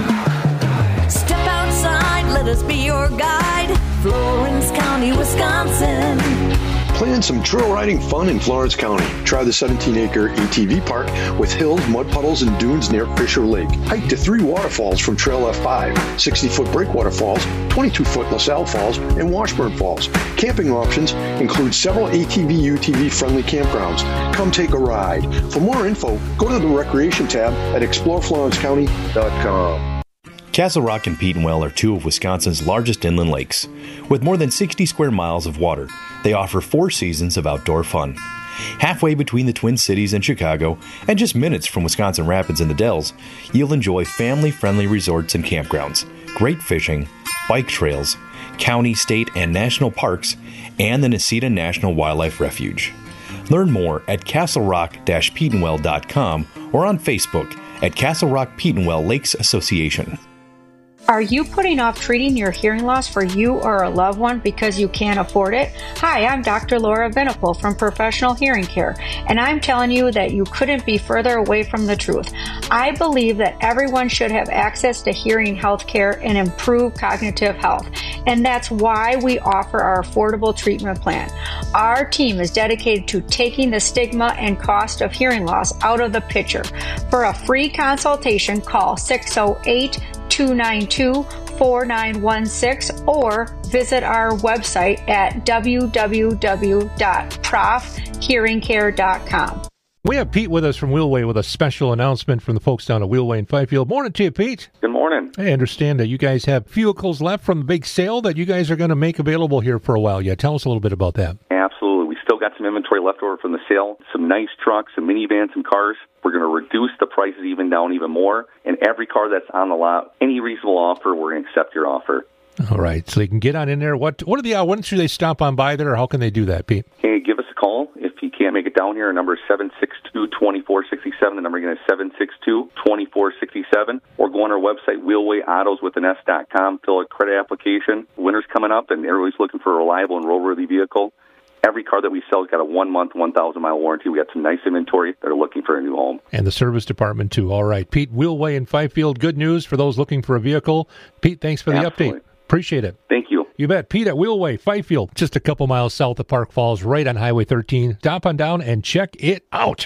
Step outside, let us be your guide. Florence County, Wisconsin. Plan some trail riding fun in Florence County. Try the seventeen acre A T V park with hills, mud puddles, and dunes near Fisher Lake. Hike to three waterfalls from Trail F five, sixty foot Breakwater Falls, twenty-two foot LaSalle Falls, and Washburn Falls. Camping options include several A T V U T V friendly campgrounds. Come take a ride. For more info, go to the Recreation tab at explore florence county dot com. Castle Rock and Petenwell are two of Wisconsin's largest inland lakes. With more than sixty square miles of water, they offer four seasons of outdoor fun. Halfway between the Twin Cities and Chicago, and just minutes from Wisconsin Rapids and the Dells, you'll enjoy family-friendly resorts and campgrounds, great fishing, bike trails, county, state, and national parks, and the Necedah National Wildlife Refuge. Learn more at castle rock dash petenwell dot com or on Facebook at Castle Rock Petenwell Lakes Association. Are you putting off treating your hearing loss for you or a loved one because you can't afford it? Hi, I'm Doctor Laura Venipal from Professional Hearing Care, and I'm telling you that you couldn't be further away from the truth. I believe that everyone should have access to hearing health care and improve cognitive health, and that's why we offer our affordable treatment plan. Our team is dedicated to taking the stigma and cost of hearing loss out of the picture. For a free consultation, call six oh eight, two nine two, four nine one six or visit our website at w w w dot prof hearing care dot com. We have Pete with us from Wheelway with a special announcement from the folks down at Wheelway in Fifield. Morning to you, Pete. Good morning. I understand that you guys have vehicles left from the big sale that you guys are going to make available here for a while. Yeah, tell us a little bit about that. Absolutely. We still got some inventory left over from the sale, some nice trucks, some minivans, some cars. We're going to reduce the prices even down even more. And every car that's on the lot, any reasonable offer, we're going to accept your offer. All right. So you can get on in there. What What are the when should they stop on by there, or how can they do that, Pete? Hey, give us a call. If you can't make it down here, our number is seven six two, two four six seven. The number again is seven six two, two four six seven. Or go on our website, wheelway autos with an S dot com, fill a credit application. Winter's coming up, and everybody's looking for a reliable and roadworthy vehicle. Every car that we sell has got a one-month, one thousand mile warranty. We got some nice inventory that are looking for a new home. And the service department, too. All right. Pete, Wheelway in Fifield. Good news for those looking for a vehicle. Pete, thanks for the Absolutely. update. Appreciate it. Thank you. You bet. Pete at Wheelway, Fifield, just a couple miles south of Park Falls, right on Highway thirteen. Stop on down and check it out.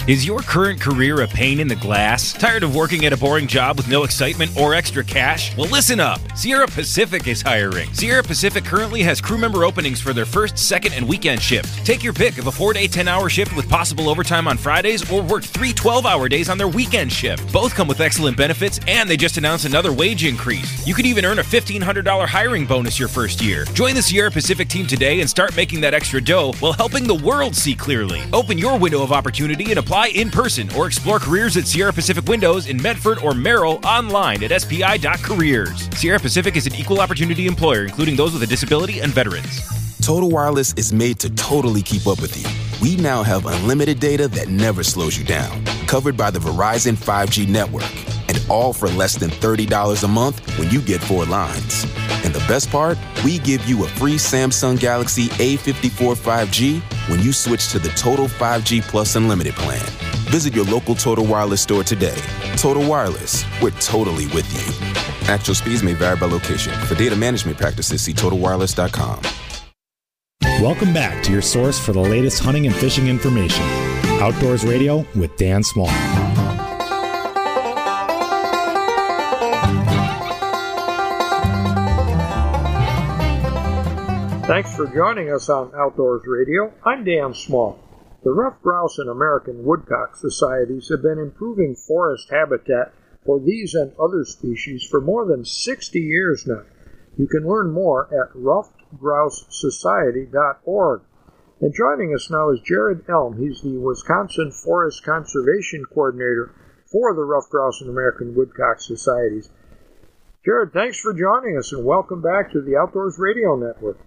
Is your current career a pain in the glass? Tired of working at a boring job with no excitement or extra cash? Well, listen up. Sierra Pacific is hiring. Sierra Pacific currently has crew member openings for their first, second, and weekend shift. Take your pick of a four-day, ten-hour shift with possible overtime on Fridays, or work three twelve-hour days on their weekend shift. Both come with excellent benefits, and they just announced another wage increase. You could even earn a fifteen hundred dollars hiring bonus your first year. Join the Sierra Pacific team today and start making that extra dough while helping the world see clearly. Open your window of opportunity and apply in person, or explore careers at Sierra Pacific Windows in Medford or Merrill online at S P I dot careers. Sierra Pacific is an equal opportunity employer, including those with a disability and veterans. Total Wireless is made to totally keep up with you. We now have unlimited data that never slows you down, covered by the Verizon five G network, and all for less than thirty dollars a month when you get four lines. And the best part? We give you a free Samsung Galaxy A fifty-four five G when you switch to the Total five G Plus Unlimited plan. Visit your local Total Wireless store today. Total Wireless, we're totally with you. Actual speeds may vary by location. For data management practices, see total wireless dot com. Welcome back to your source for the latest hunting and fishing information. Outdoors Radio with Dan Small. Thanks for joining us on Outdoors Radio. I'm Dan Small. The Ruffed Grouse and American Woodcock Societies have been improving forest habitat for these and other species for more than sixty years now. You can learn more at ruffed grouse society dot org. And joining us now is Jared Elm. He's the Wisconsin Forest Conservation Coordinator for the Ruffed Grouse and American Woodcock Societies. Jared, thanks for joining us, and welcome back to the Outdoors Radio Network.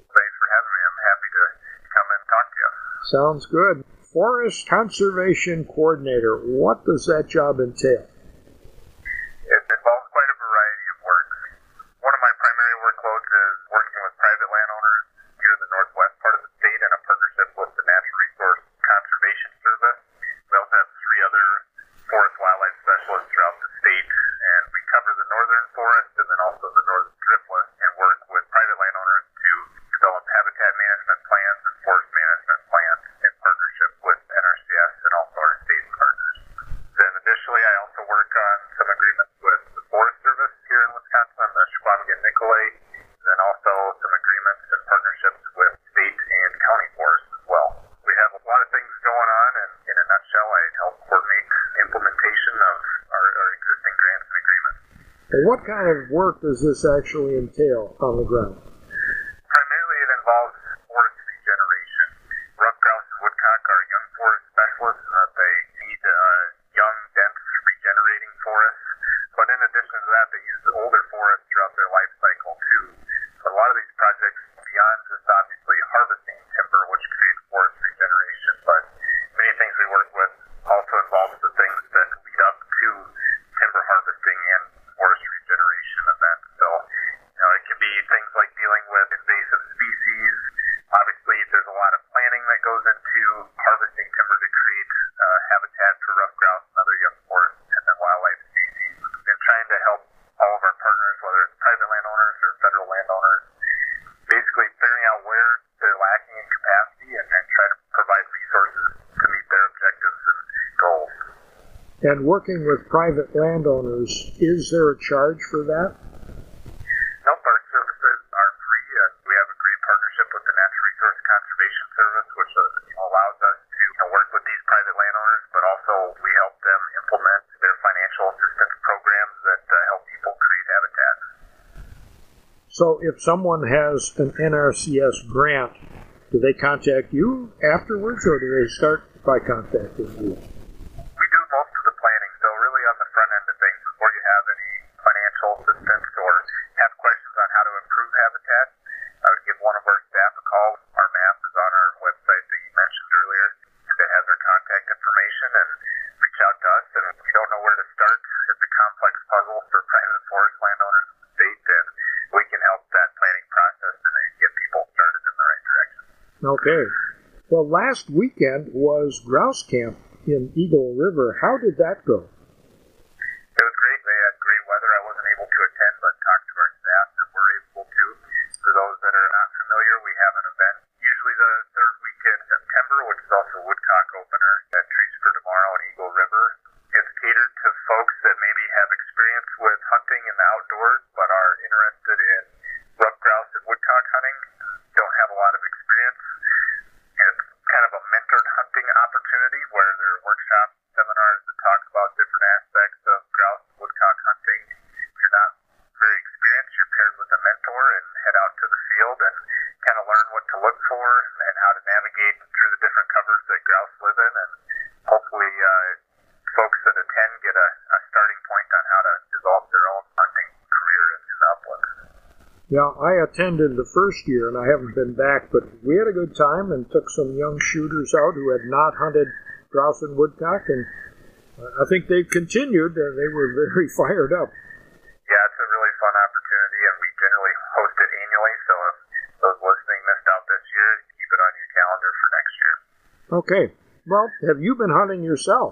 Sounds good. Forest Conservation Coordinator, what does that job entail? It involves quite a variety of work. One of my primary workloads is working with private landowners here in the northwest part of the state in a partnership with the Natural Resource Conservation Service. We also have three other forest wildlife specialists throughout the state, and we cover the northern forest and then also the northern driftwood and work with private landowners to develop habitat management plans and forest management plans in partnership with N R C S and also our state partners. Then additionally, I also work on some agreements with the Forest Service here in Wisconsin on the Chequamegon-Nicolet, and then also some agreements and partnerships with state and county forests as well. We have a lot of things going on, and in a nutshell, I help coordinate implementation of our, our existing grants and agreements. And what kind of work does this actually entail on the ground? Primarily, it involves forest regeneration. Ruffed grouse and woodcock are young forest specialists, and that they need uh, young, dense, regenerating forests. But in addition to that, they use the older forests throughout their life cycle too. So a lot of these projects, beyond just obviously harvesting timber, which creates forest regeneration, but many things we work with also involves the things that lead up to timber harvesting and forest regeneration events. So, you know, it could be things like dealing with invasive species. Obviously, there's a lot of planning that goes into harvesting timber to create uh, habitat for ruffed grouse and other young forest and then wildlife species. We've been trying to help all of our partners, whether it's private landowners or federal landowners, basically figuring out where they're lacking in capacity and, and try to provide resources to meet their objectives and goals. And working with private landowners, is there a charge for that? Nope, our services are free. Uh, we have a great partnership with the Natural Resource Conservation Service, which uh, you know, allows us to you know, work with these private landowners, but also we help them implement their financial assistance programs that uh, help people create habitat. So if someone has an N R C S grant, do they contact you afterwards, or do they start by contacting you? We do most of the planning, so really on the front end of things, before you have any financial assistance or have questions on how to improve habitat, I would give one of our staff a call. Our map is on our website that you mentioned earlier that has our contact information, and reach out to us. And if you don't know where to start, it's a complex puzzle for private forest landowners in the state, and we can help that planning process and get people started in the right direction. Okay. Well, last weekend was Grouse Camp in Eagle River. How did that go? It was great. They had great weather. I wasn't able to attend, but talked to our staff that were able to. For those that are not familiar, we have an event usually the third weekend in September, which is also Woodcock Opener at Trees for Tomorrow. the field and kind of learn what to look for and how to navigate through the different covers that grouse live in, and hopefully uh, folks that attend get a, a starting point on how to develop their own hunting career in, in the uplands. Yeah, I attended the first year, and I haven't been back, but we had a good time and took some young shooters out who had not hunted grouse and woodcock, and I think they've continued. Uh, they were very fired up. Yeah, it's a really fun opportunity, and we generally host it annually, so if those listening missed out this year, keep it on your calendar for next year. Okay. Well, have you been hunting yourself?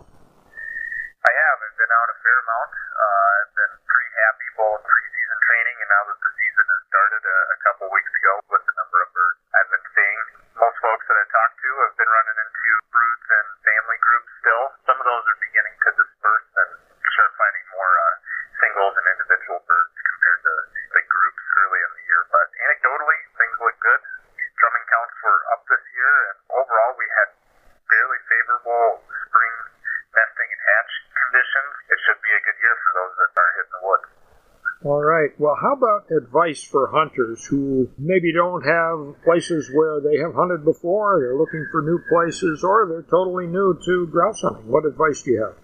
I have. I've been out a fair amount. Uh, I've been pretty happy both pre-season training and now that the season has started a, a couple weeks ago with the number of birds I've been seeing. Most folks that I talked to have been running into broods and family groups still. Some of those are beginning to disperse and start finding more uh, singles and individual birds compared to the groups early in the year. But anecdotally, things look good. Drumming counts were up this year, and overall we had fairly favorable spring nesting and hatch conditions. It should be a good year for those that are hitting the woods. All right. Well, how about advice for hunters who maybe don't have places where they have hunted before, they're looking for new places, or they're totally new to grouse hunting? What advice do you have?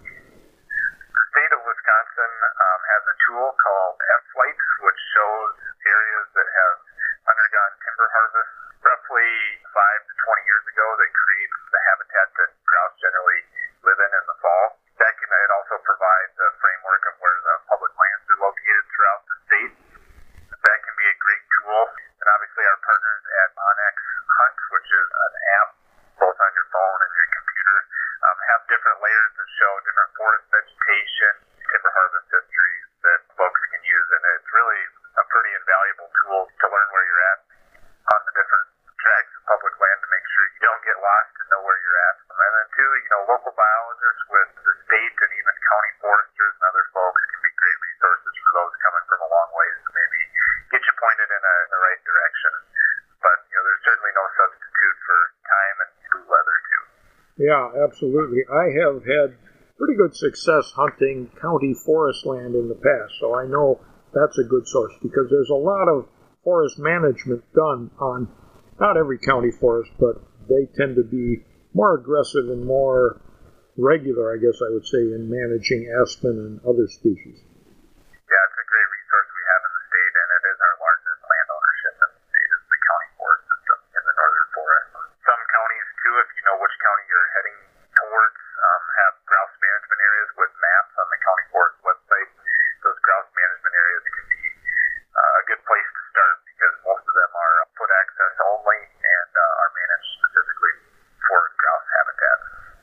The state of Wisconsin um, has a tool called F-Flight, which shows areas that have undergone timber harvest roughly five to twenty years ago that creates the habitat that grouse generally live in in the fall. That can, it also provides a framework of where the public lands are located throughout the state. That can be a great tool. And obviously our partners at Onyx Hunt, which is an app both on your phone and your computer, um, have different layers that show different forest vegetation, timber harvest histories that folks can use. And it's really a pretty invaluable tool to learn where you're at on the different tracts of public land to make sure you don't get lost and know where you're at. And then two, you know, local biologists with the state and even county foresters and other folks can be great resources for those coming from a long ways to maybe get you pointed in, a, in the right direction. But, you know, there's certainly no substitute for time and good weather, too. Yeah, absolutely. I have had pretty good success hunting county forest land in the past, so I know that's a good source because there's a lot of forest management done on not every county forest, but they tend to be more aggressive and more regular, I guess I would say, in managing aspen and other species. Yeah, it's a great resource we have in the state, and it is our largest land ownership in the state, is the county forest system in the northern forest. Some counties, too, if you know which county you're heading towards, um, have grouse management areas with maps on the county forest website. Those grouse management areas can be uh, a good place to start because most of them are foot access only and uh, are managed specifically for grouse habitat.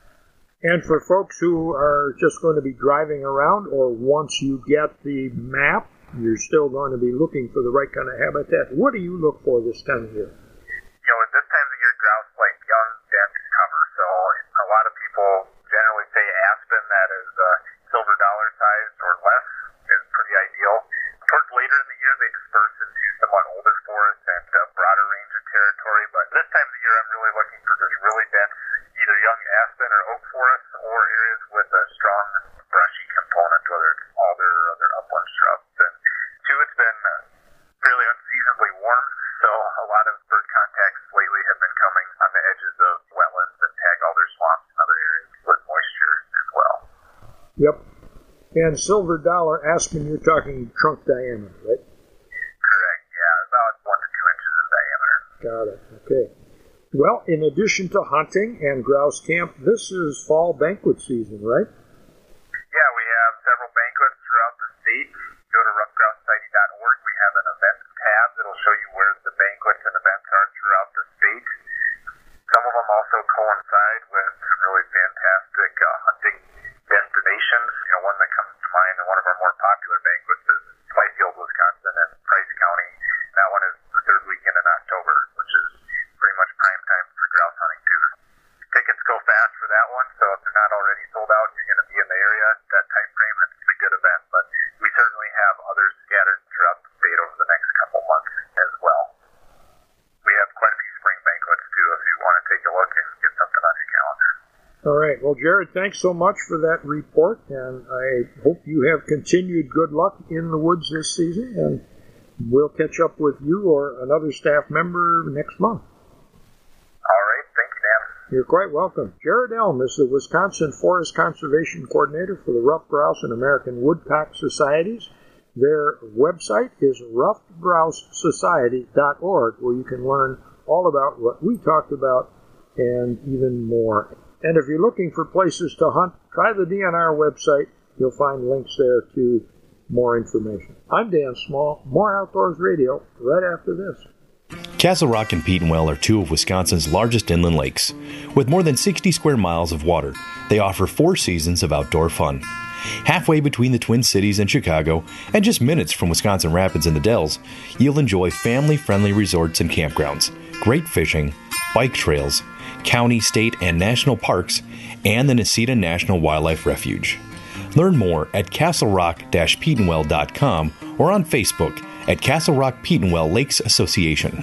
And for folks who are just going to be driving around, or once you get the map, you're still going to be looking for the right kind of habitat, what do you look for this time of year? You know, at this time of the year, grouse like young, dense cover. So a lot of people generally say aspen that is uh, silver dollar sized or less is pretty ideal. Towards later in the year, they disperse into somewhat older forests and a broader range of territory. But this time of the year, I'm really looking for just really dense, either young aspen or oak forests, or areas with a strong brushy component, whether it's alder or other upland shrubs. And two, it's been fairly unseasonably warm, so a lot of bird contacts lately have been coming on the edges of wetlands and tag alder swamps and other areas with moisture as well. Yep. And silver dollar aspen, you're talking trunk diameter, right? Correct, yeah, about one to two inches in diameter. Got it, okay. Well, in addition to hunting and grouse camp, this is fall banquet season, right? Yeah, we have several banquets throughout the state. Go to rough grouse society dot org. We have an events tab that'll show you where the banquets and events are throughout the state. Some of them also coincide with some really fantastic uh, hunting destinations. You know, one that comes to mind, and one of our more popular banquets is Fifield, Wisconsin, and Price County. That one is the third weekend in October, which is pretty much prime time for grouse hunting too. Tickets go fast for that one, so if they're not already sold out, you're going to be in the area that time frame. It's a good event, but we certainly have others scattered throughout the state over the next couple months as well. We have quite a few spring banquets too, if you want to take a look and get something on your calendar. All right. Well, Jared, thanks so much for that report, and I hope you have continued good luck in the woods this season. And we'll catch up with you or another staff member next month. All right. Thank you, Dan. You're quite welcome. Jared Elm is the Wisconsin Forest Conservation Coordinator for the Ruffed Grouse and American Woodcock Societies. Their website is ruffed grouse society dot org, where you can learn all about what we talked about and even more. And if you're looking for places to hunt, try the D N R website. You'll find links there to more information. I'm Dan Small. More Outdoors Radio right after this. Castle Rock and Petenwell are two of Wisconsin's largest inland lakes. With more than sixty square miles of water, they offer four seasons of outdoor fun. Halfway between the Twin Cities and Chicago, and just minutes from Wisconsin Rapids and the Dells, you'll enjoy family-friendly resorts and campgrounds, great fishing, bike trails, county, state, and national parks, and the Necedah National Wildlife Refuge. Learn more at castle rock dash petenwell dot com or on Facebook at Castle Rock Petenwell Lakes Association.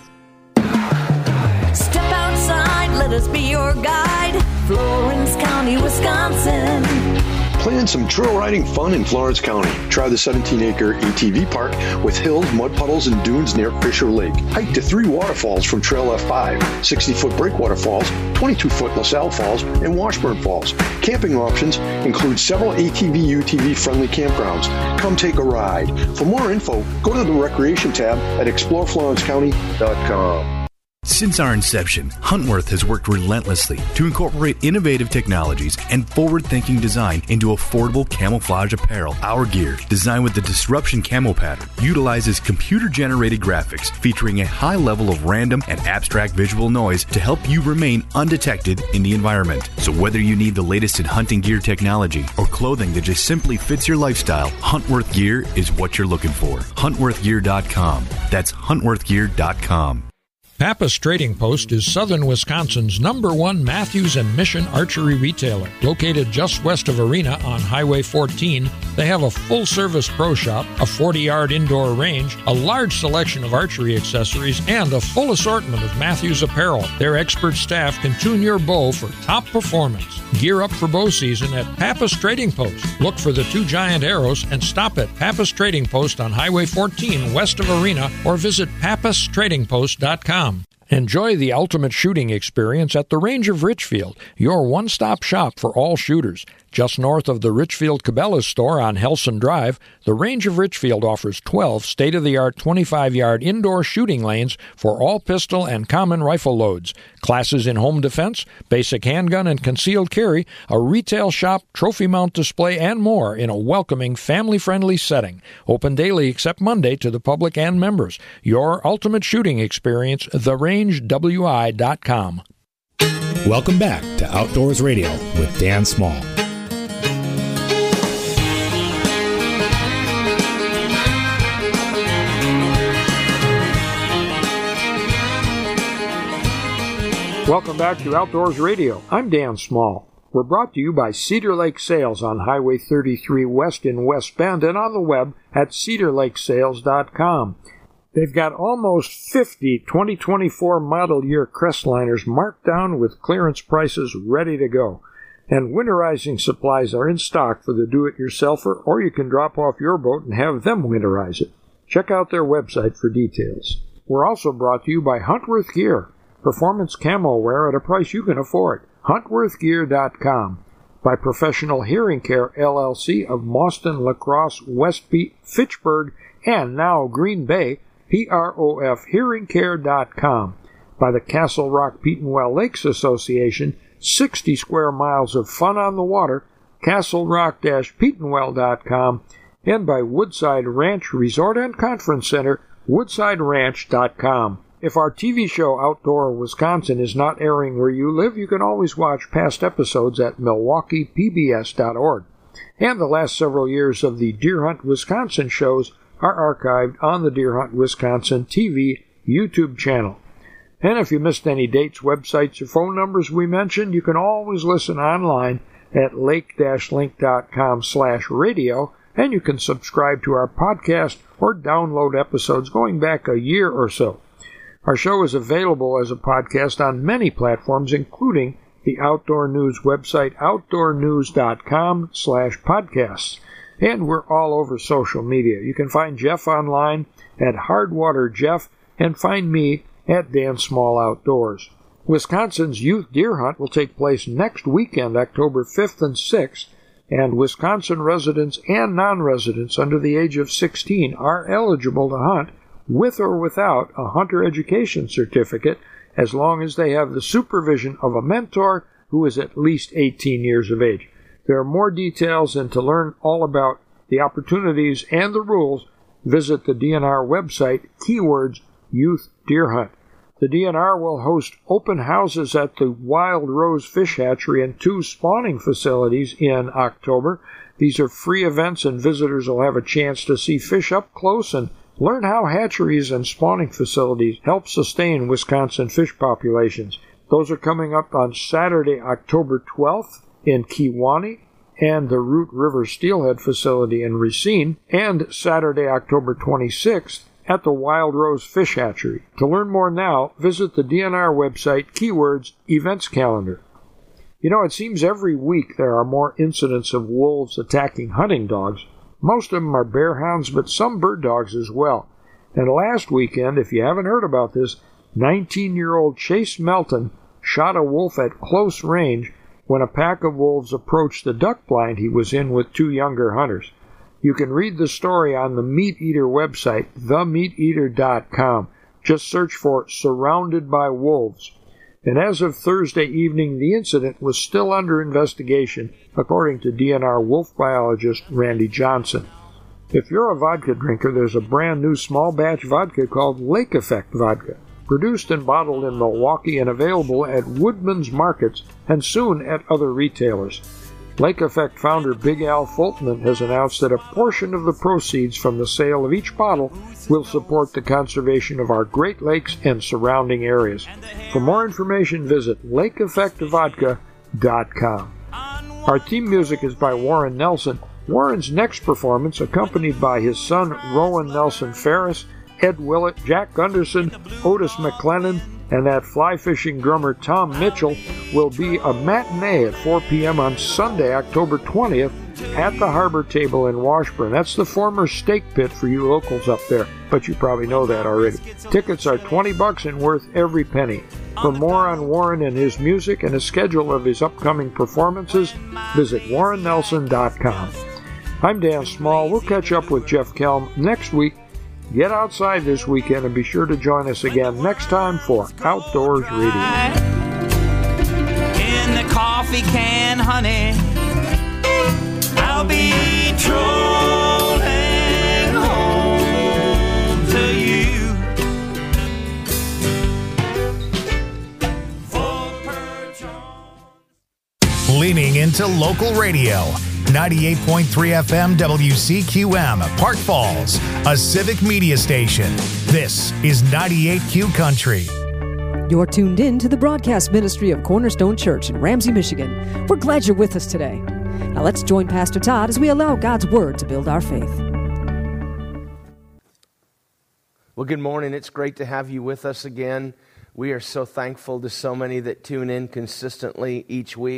Step outside, let us be your guide. Florence County, Wisconsin. Plan some trail riding fun in Florence County. Try the seventeen acre A T V park with hills, mud puddles, and dunes near Fisher Lake. Hike to three waterfalls from Trail F five, sixty foot Breakwater Falls, twenty-two foot LaSalle Falls, and Washburn Falls. Camping options include several A T V U T V friendly campgrounds. Come take a ride. For more info, go to the Recreation tab at explore florence county dot com. Since our inception, Huntworth has worked relentlessly to incorporate innovative technologies and forward-thinking design into affordable camouflage apparel. Our gear, designed with the Disruption Camo pattern, utilizes computer-generated graphics featuring a high level of random and abstract visual noise to help you remain undetected in the environment. So whether you need the latest in hunting gear technology or clothing that just simply fits your lifestyle, Huntworth gear is what you're looking for. huntworth gear dot com. That's huntworth gear dot com. Pappas Trading Post is southern Wisconsin's number one Matthews and Mission archery retailer. Located just west of Arena on Highway fourteen, they have a full-service pro shop, a forty-yard indoor range, a large selection of archery accessories, and a full assortment of Matthews apparel. Their expert staff can tune your bow for top performance. Gear up for bow season at Pappas Trading Post. Look for the two giant arrows and stop at Pappas Trading Post on Highway fourteen west of Arena or visit pappas trading post dot com. Enjoy the ultimate shooting experience at the Range of Richfield, your one-stop shop for all shooters. Just north of the Richfield Cabela's store on Helson Drive, the Range of Richfield offers twelve state-of-the-art twenty-five yard indoor shooting lanes for all pistol and common rifle loads, classes in home defense, basic handgun and concealed carry, a retail shop, trophy mount display, and more in a welcoming, family-friendly setting. Open daily except Monday to the public and members. Your ultimate shooting experience, the range w i dot com. Welcome back to Outdoors Radio with Dan Small. Welcome back to Outdoors Radio. I'm Dan Small. We're brought to you by Cedar Lake Sales on Highway thirty-three West in West Bend and on the web at cedar lake sales dot com. They've got almost fifty twenty twenty-four model year Crestliners marked down with clearance prices ready to go. And winterizing supplies are in stock for the do-it-yourselfer, or you can drop off your boat and have them winterize it. Check out their website for details. We're also brought to you by Huntworth Gear, performance camo wear at a price you can afford. huntworth gear dot com. By Professional Hearing Care, L L C of Mauston, La Crosse, Westby, Fitchburg, and now Green Bay, P R O F hearing care dot com. By the Castle Rock Petenwell Lakes Association, sixty square miles of fun on the water, castle rock dash petenwell dot com. And by Woodside Ranch Resort and Conference Center, woodside ranch dot com. If our T V show Outdoor Wisconsin is not airing where you live, you can always watch past episodes at milwaukee p b s dot org. And the last several years of the Deer Hunt Wisconsin shows are archived on the Deer Hunt Wisconsin T V YouTube channel. And if you missed any dates, websites, or phone numbers we mentioned, you can always listen online at lake dash link dot com slash radio, and you can subscribe to our podcast or download episodes going back a year or so. Our show is available as a podcast on many platforms, including the Outdoor News website, outdoor news dot com slash podcasts. and we're all over social media. You can find Jeff online at Hardwater Jeff and find me at Dan Small Outdoors. Wisconsin's Youth Deer Hunt will take place next weekend, October fifth and sixth, and Wisconsin residents and non-residents under the age of sixteen are eligible to hunt with or without a hunter education certificate, as long as they have the supervision of a mentor who is at least eighteen years of age. There are more details, and to learn all about the opportunities and the rules, visit the D N R website, keywords Youth Deer Hunt. The D N R will host open houses at the Wild Rose Fish Hatchery and two spawning facilities in October. These are free events, and visitors will have a chance to see fish up close and learn how hatcheries and spawning facilities help sustain Wisconsin fish populations. Those are coming up on Saturday, October twelfth in Kewaunee, and the Root River Steelhead facility in Racine, and Saturday, October twenty-sixth at the Wild Rose Fish Hatchery. To learn more now, visit the D N R website, keywords Events Calendar. You know, it seems every week there are more incidents of wolves attacking hunting dogs. Most of them are bear hounds, but some bird dogs as well. And last weekend, if you haven't heard about this, nineteen-year-old Chase Melton shot a wolf at close range when a pack of wolves approached the duck blind he was in with two younger hunters. You can read the story on the Meat Eater website, the meat eater dot com. Just search for Surrounded by Wolves. And as of Thursday evening, the incident was still under investigation, according to D N R wolf biologist Randy Johnson. If you're a vodka drinker, there's a brand new small batch vodka called Lake Effect Vodka, produced and bottled in Milwaukee and available at Woodman's Markets and soon at other retailers. Lake Effect founder Big Al Fultman has announced that a portion of the proceeds from the sale of each bottle will support the conservation of our Great Lakes and surrounding areas. For more information, visit lake effect vodka dot com. Our theme music is by Warren Nelson. Warren's next performance, accompanied by his son Rowan Nelson Ferris, Ed Willett, Jack Gunderson, Otis McLennan, and that fly-fishing drummer Tom Mitchell, will be a matinee at four p.m. on Sunday, October twentieth, at the Harbor Table in Washburn. That's the former steak pit for you locals up there, but you probably know that already. Tickets are twenty bucks and worth every penny. For more on Warren and his music and a schedule of his upcoming performances, visit warren nelson dot com. I'm Dan Small. We'll catch up with Jeff Kelm next week. Get outside this weekend and be sure to join us again next time for Outdoors Radio. In the coffee can, honey, I'll be trolling home to you. Leaning into local radio. ninety-eight point three F M W C Q M, Park Falls, a civic media station. This is ninety-eight Q Country. You're tuned in to the broadcast ministry of Cornerstone Church in Ramsey, Michigan. We're glad you're with us today. Now let's join Pastor Todd as we allow God's Word to build our faith. Well, good morning. It's great to have you with us again. We are so thankful to so many that tune in consistently each week.